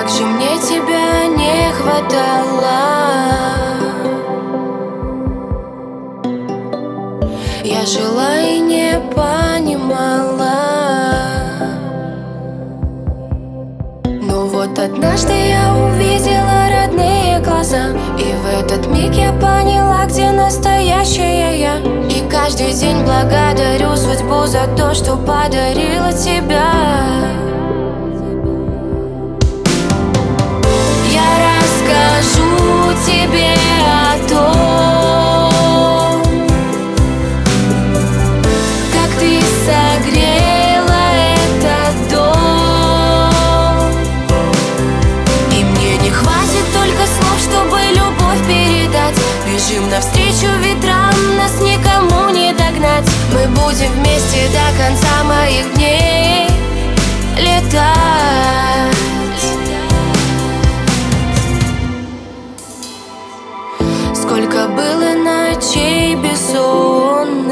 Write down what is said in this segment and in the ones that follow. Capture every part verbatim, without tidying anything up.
Как же мне тебя не хватало. Я жила и не понимала. Но вот однажды я увидела родные глаза, и в этот миг я поняла, где настоящая я. И каждый день благодарю судьбу за то, что подарила тебя. Я расскажу тебе о том, как ты согрела этот дом. И мне не хватит только слов, чтобы любовь передать. Бежим навстречу ветрам, нас никому не догнать. Мы будем вместе до конца моих дней летать. Сколько было ночей бессонных,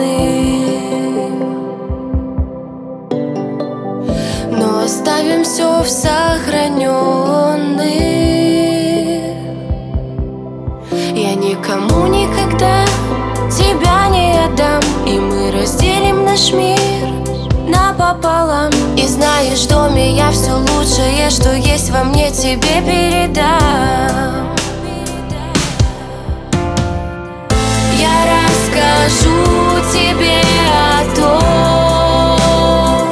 но оставим все в сохраненных. Я никому никогда тебя не отдам, и мы разделим наш мир напополам. И знаешь, в доме я все лучшее, что есть во мне, тебе передам. Я расскажу тебе о том,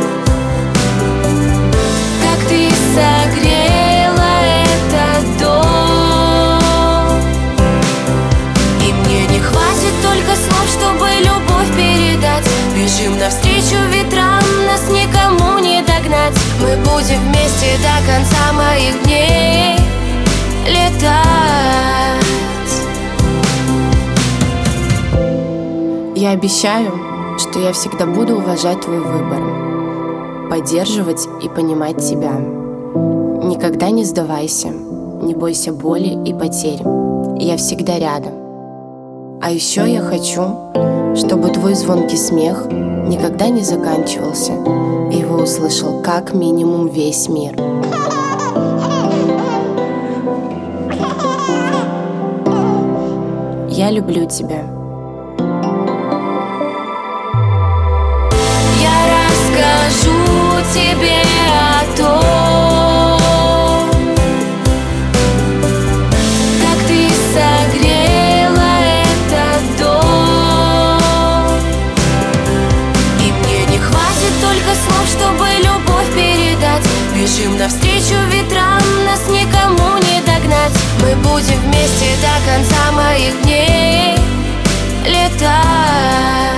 как ты согрела этот дом. И мне не хватит только слов, чтобы любовь передать. Бежим навстречу ветрам, нас никому не догнать. Мы будем вместе до конца моих дней летать. Я обещаю, что я всегда буду уважать твой выбор, поддерживать и понимать тебя. Никогда не сдавайся, не бойся боли и потерь. Я всегда рядом. А еще я хочу, чтобы твой звонкий смех никогда не заканчивался, и его услышал как минимум весь мир. Я люблю тебя. Расскажу тебе о том, как ты согрела этот дом. И мне не хватит только слов, чтобы любовь передать. Бежим навстречу ветрам, нас никому не догнать. Мы будем вместе до конца моих дней летать.